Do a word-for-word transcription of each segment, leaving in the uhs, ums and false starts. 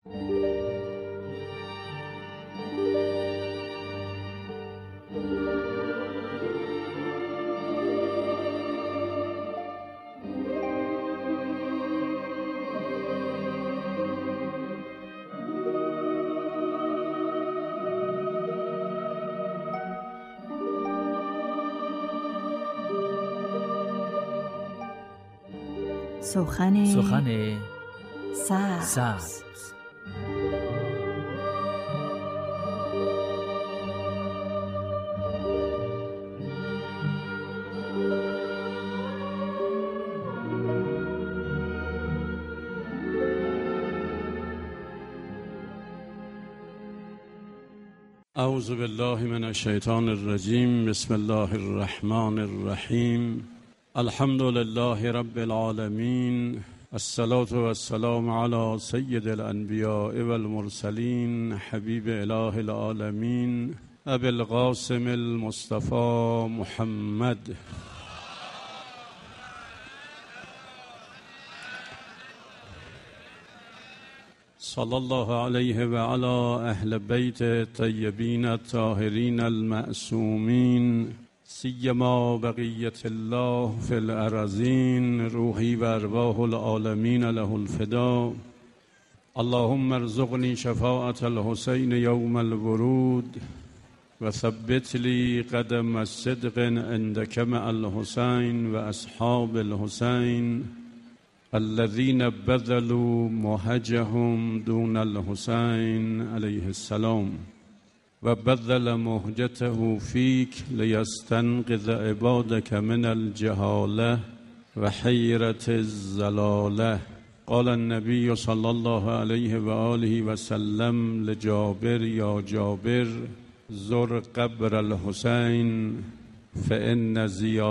سخن سخن سبز. سبز. اعوذ بالله من الشیطان الرجیم. بسم الله الرحمن الرحیم. الحمد لله رب العالمین. الصلاة والسلام علی سید الانبیاء والمرسلین حبیب اله العالمین ابی القاسم المصطفى محمد. صلی الله علیه و علی اهل بیت طیبین الطاهرین المعصومین سیما بقیت الله فی الارضین روحی و ارواح العالمین له الفدا. اللهم ارزقنی شفاعة الحسین یوم الورود و ثبت لی قدم الصدق عندک مع الحسین و اصحاب الحسین الذين بذلوا مهجهم دون الحسين عليه السلام و بذل مهجته فيك ليستنقذ عبادك من الجهالة و حيرة الضلالة. قال النبي صلى الله عليه وآله وسلم لجابر يا جابر زر قبر الحسين فإن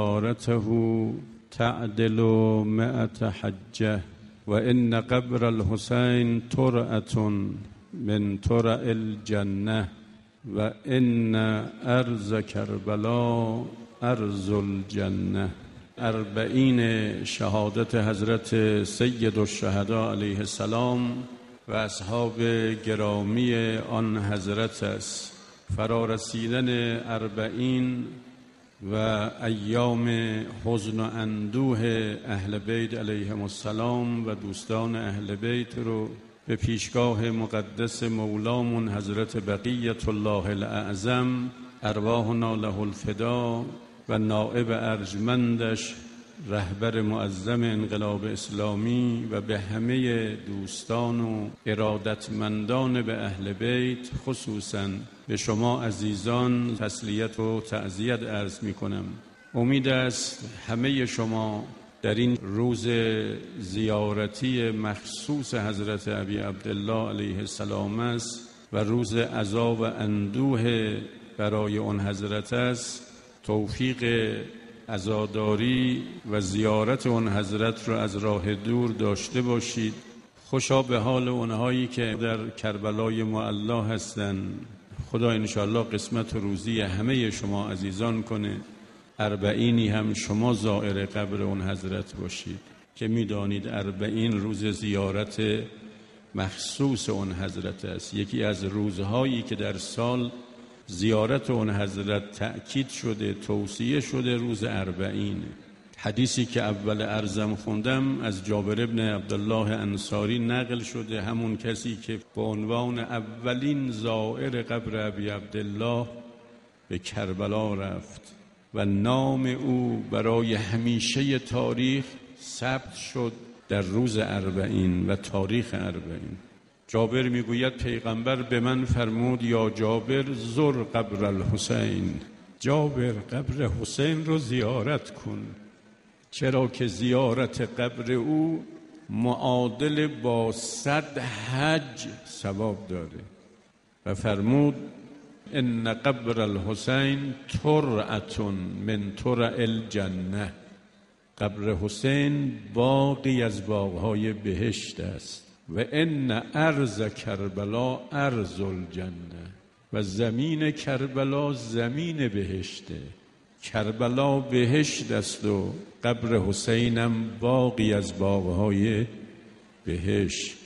زيارته تعدل مئة حجة و ان قبر الحسین ترعة من ترع الجنة و ان ارض کربلا ارض الجنة. اربعین شهادت حضرت سید الشهدا علیه السلام و اصحاب گرامی آن حضرت است. فرارسیدن اربعین و ایام حزن و اندوه اهل بیت علیهم السلام و دوستان اهل بیت رو به پیشگاه مقدس مولامون حضرت بقیت الله الاعظم ارواحنا له الفدا و نائب ارجمندش رهبر معظم انقلاب اسلامی و به همه دوستان و ارادتمندان به اهل بیت خصوصاً به شما عزیزان تسلیت و تعزیت عرض می کنم. امید است همه شما در این روز زیارتی مخصوص حضرت ابی عبدالله علیه السلام است و روز عزا و اندوه برای آن حضرت است، توفیق عزاداری و زیارت آن حضرت را از راه دور داشته باشید. خوشا به حال اونهایی که در کربلای معلا هستند. خدا انشاءالله قسمت و روزی همه شما عزیزان کنه. اربعینی هم شما زائر قبر اون حضرت باشید که میدانید اربعین روز زیارت مخصوص اون حضرت است. یکی از روزهایی که در سال زیارت اون حضرت تأکید شده، توصیه شده، روز اربعین. حدیثی که اول ارزم خوندم از جابر ابن عبدالله انصاری نقل شده، همون کسی که به عنوان اولین زائر قبر ابی عبدالله به کربلا رفت و نام او برای همیشه تاریخ ثبت شد در روز اربعین و تاریخ اربعین. جابر میگوید پیغمبر به من فرمود یا جابر زر قبر الحسین، جابر قبر حسین رو زیارت کن، چرا که زیارت قبر او معادل با صد حج ثواب داره. و فرمود ان قبر الحسین ترعة من ترع الجنه، قبر حسین باغی از باغهای بهشت است. و ان ارض کربلا ارض الجنه، و زمین کربلا زمین بهشته. کربلا بهشت است و قبر حسینم باغی از باغهای بهشت.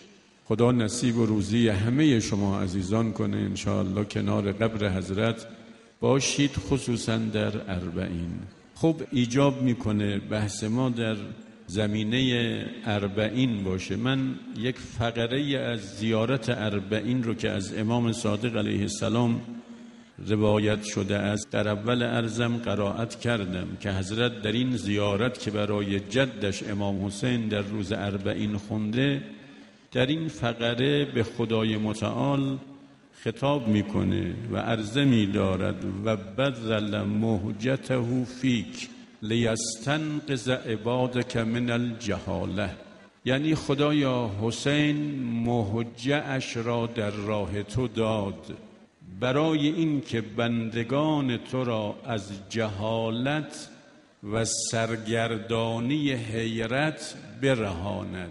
خدا نصیب و روزی همه شما عزیزان کنه انشاءالله کنار قبر حضرت باشید، خصوصا در اربعین. خب ایجاب میکنه بحث ما در زمینه اربعین باشه. من یک فقره از زیارت اربعین رو که از امام صادق علیه السلام روایت شده است در اول عرضم قرائت کردم که حضرت در این زیارت که برای جدش امام حسین در روز اربعین خونده، در این فقره به خدای متعال خطاب میکنه و عرضه می‌دارد و بذل مهجته فیک لیستنقذ عبادک من الجهاله. یعنی خدایا حسین مهجه اش را در راه تو داد برای این که بندگان تو را از جهالت و سرگردانی حیرت برهاند.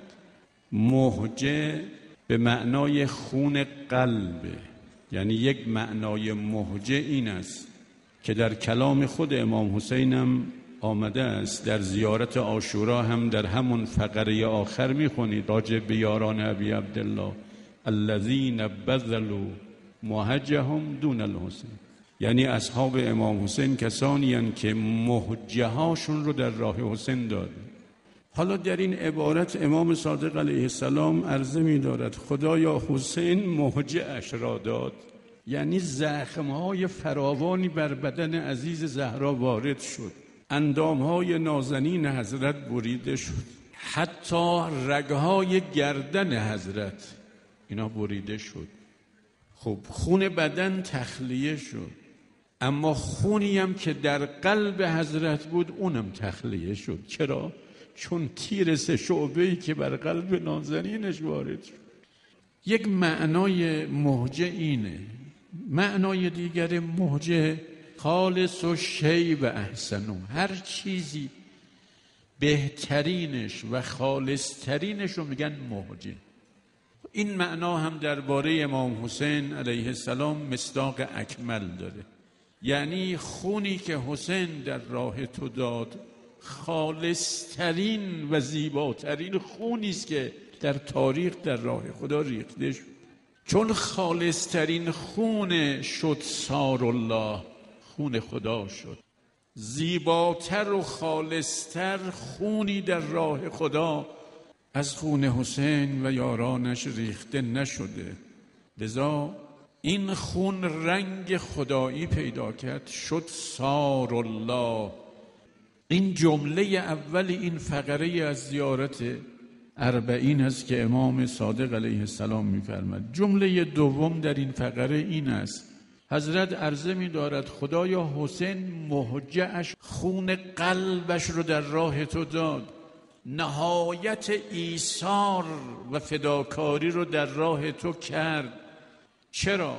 مهجه به معنای خون قلبه، یعنی یک معنای مهجه این است که در کلام خود امام حسین هم آمده است. در زیارت عاشورا هم در همون فقره آخر میخونید راجع به یاران ابی عبدالله الذین بذلوا مهجهم دون الحسین، یعنی اصحاب امام حسین کسانی هستند که مهجه هاشون رو در راه حسین داد. حالا در این عبارت امام صادق علیه السلام عرضه می دارد خدایا حسین مهجه اش را داد، یعنی زخمهای فراوانی بر بدن عزیز زهرا وارد شد، اندامهای نازنین حضرت بریده شد، حتی رگهای گردن حضرت اینا بریده شد. خب خون بدن تخلیه شد، اما خونی هم که در قلب حضرت بود اونم تخلیه شد. چرا؟ چون تیر سه شعبه‌ای که بر قلب نازنینش وارد شد. یک معنای مهجه اینه. معنای دیگر مهجه خالص و شیء و احسنو، هر چیزی بهترینش و خالصترینش رو میگن مهجه. این معنا هم درباره امام حسین علیه السلام مصداق اکمل داره، یعنی خونی که حسین در راه تو داد خالصترین و زیباترین خونی است که در تاریخ در راه خدا ریخته شد. چون خالصترین خون شد سار الله، خون خدا شد. زیباتر و خالصتر خونی در راه خدا از خون حسین و یارانش ریخته نشده، لذا این خون رنگ خدایی پیدا کرد، شد سار الله. این جمله اول این فقره از زیارت اربعین است که امام صادق علیه السلام می‌فرماد. جمله دوم در این فقره این است، حضرت عرضه می‌دارد خدایا حسین مهجه اش خون قلبش رو در راه تو داد، نهایت ایثار و فداکاری رو در راه تو کرد. چرا؟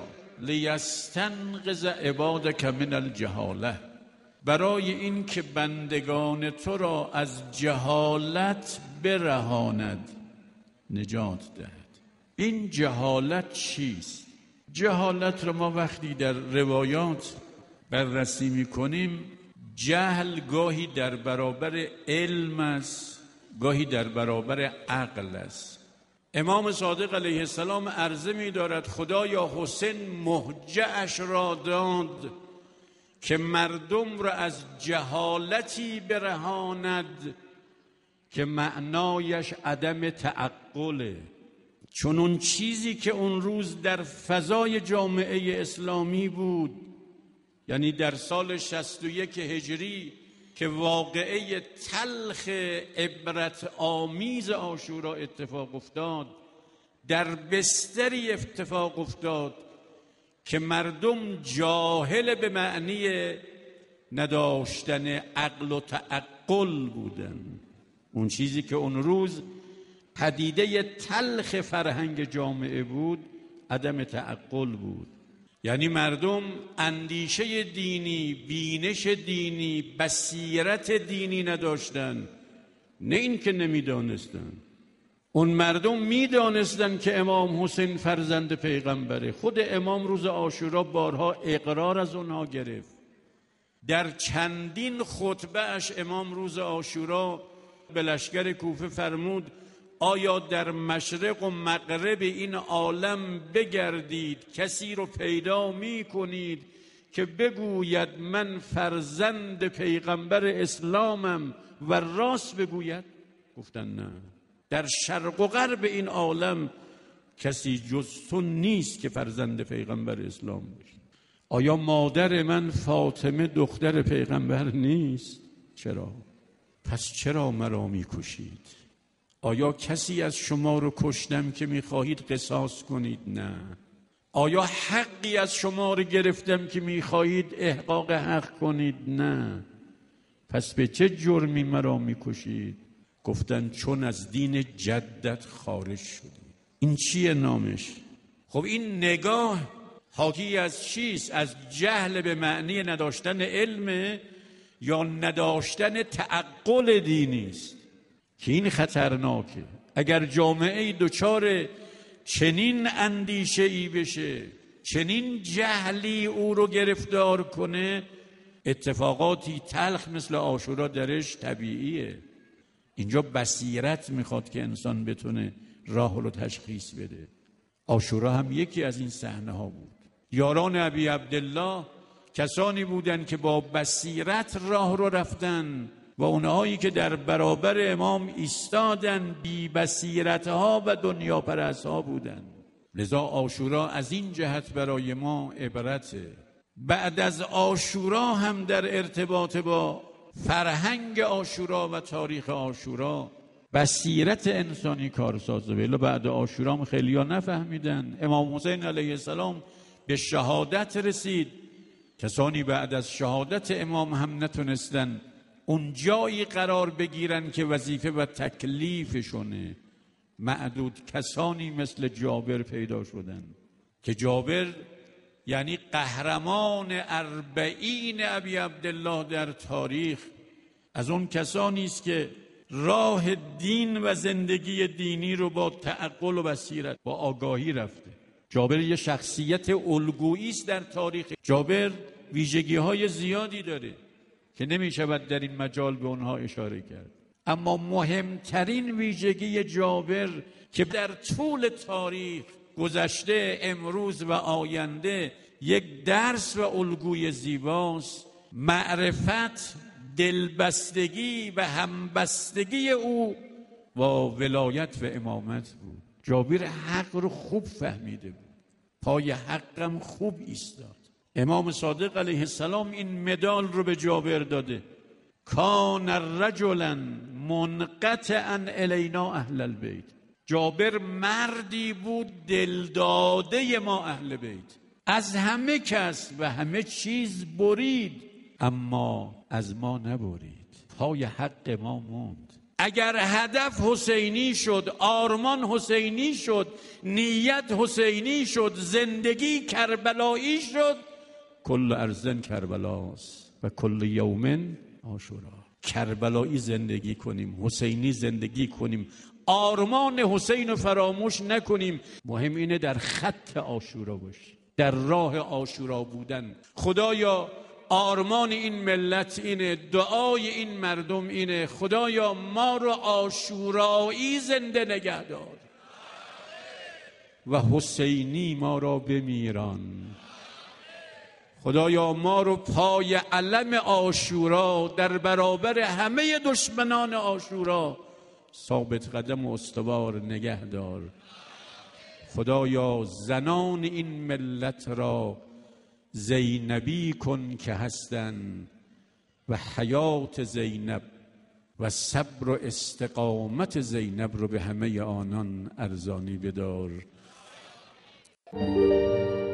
لیستنقذ عبادک من الجهاله، برای این که بندگان تو را از جهالت برهاند، نجات دهد. این جهالت چیست؟ جهالت را ما وقتی در روایات بررسی میکنیم، جهل گاهی در برابر علم است، گاهی در برابر عقل است. امام صادق علیه السلام عرضه می دارد خدایا حسین مهجه اش را داد که مردم را از جهالتی برهاند که معنایش عدم تعقله. چون اون چیزی که اون روز در فضای جامعه اسلامی بود، یعنی در سال شصت و یک هجری که واقعه تلخ عبرت آمیز عاشورا اتفاق افتاد، در بستری اتفاق افتاد که مردم جاهل به معنی نداشتن عقل و تعقل بودن. اون چیزی که اون روز پدیده تلخ فرهنگ جامعه بود عدم تعقل بود، یعنی مردم اندیشه دینی، بینش دینی، بصیرت دینی نداشتن. نه این که نمیدانستن، اون مردم میدانستن که امام حسین فرزند پیغمبره. خود امام روز عاشورا بارها اقرار از اونها گرفت. در چندین خطبه اش امام روز عاشورا به لشکر کوفه فرمود آیا در مشرق و مغرب این عالم بگردید کسی رو پیدا می کنید که بگوید من فرزند پیغمبر اسلامم و راست بگوید؟ گفتن نه. در شرق و غرب این عالم کسی جز تو نیست که فرزند پیغمبر اسلام باشی. آیا مادر من فاطمه دختر پیغمبر نیست؟ چرا؟ پس چرا مرا میکشید؟ آیا کسی از شما رو کشتم که میخواهید قصاص کنید؟ نه. آیا حقی از شما رو گرفتم که میخواهید احقاق حق کنید؟ نه. پس به چه جرمی مرا میکشید؟ گفتن چون از دین جدت خارج شدی. این چیه نامش؟ خب این نگاه حاکی از چیست؟ از جهل به معنی نداشتن علم یا نداشتن تعقل دینی است که این خطرناکه. اگر جامعه دچار چنین اندیشه ای بشه، چنین جهلی او رو گرفتار کنه، اتفاقاتی تلخ مثل عاشورا درش طبیعیه. اینجا بصیرت میخواد که انسان بتونه راه رو تشخیص بده. عاشورا هم یکی از این صحنه ها بود. یاران ابی عبدالله کسانی بودند که با بصیرت راه رو رفتن و اونهایی که در برابر امام ایستادن بی بصیرت ها و دنیا پرست ها بودن. لذا عاشورا از این جهت برای ما عبرته. بعد از عاشورا هم در ارتباط با فرهنگ عاشورا و تاریخ عاشورا بصیرت انسانی کارسازه. ولی بعد عاشورا هم خیلی ها نفهمیدن. امام حسین علیه السلام به شهادت رسید. کسانی بعد از شهادت امام هم نتونستن اون جایی قرار بگیرن که وظیفه و تکلیفشونه. معدود کسانی مثل جابر پیدا شدن که جابر یعنی قهرمان اربعین ابی عبدالله در تاریخ، از اون کسانی است که راه دین و زندگی دینی رو با تعقل و بصیرت با آگاهی رفته. جابر یه شخصیت الگویی است در تاریخ. جابر ویژگی های زیادی داره که نمی شود در این مجال به اونها اشاره کرد، اما مهمترین ویژگی جابر که در طول تاریخ گذشته، امروز و آینده یک درس و الگوی زیباست، معرفت، دلبستگی و همبستگی او با ولایت و امامت بود. جابر حق رو خوب فهمیده بود، پای حقم خوب ایستاد. امام صادق علیه السلام این مدال رو به جابر داده. کان رجلا منقطعا الینا اهل البیت. جابر مردی بود دلداده ما اهل بیت، از همه کس و همه چیز برید اما از ما نبرید، پای حق ما موند. اگر هدف حسینی شد، آرمان حسینی شد، نیت حسینی شد، زندگی کربلایی شد، کل ارزن کربلاست و کل یومن عاشورا. کربلایی زندگی کنیم، حسینی زندگی کنیم، آرمان حسین رو فراموش نکنیم. مهم اینه در خط عاشورا باشیم، در راه عاشورا بودن. خدایا آرمان این ملت اینه، دعای این مردم اینه، خدایا ما رو عاشورایی زنده نگه دار و حسینی ما را بمیران. خدایا ما رو پای علم عاشورا در برابر همه دشمنان عاشورا ثابت قدم و استوار نگه دار. خدایا زنان این ملت را زینبی کن که هستند و حیات زینب و صبر و استقامت زینب رو به همه آنان ارزانی بدار.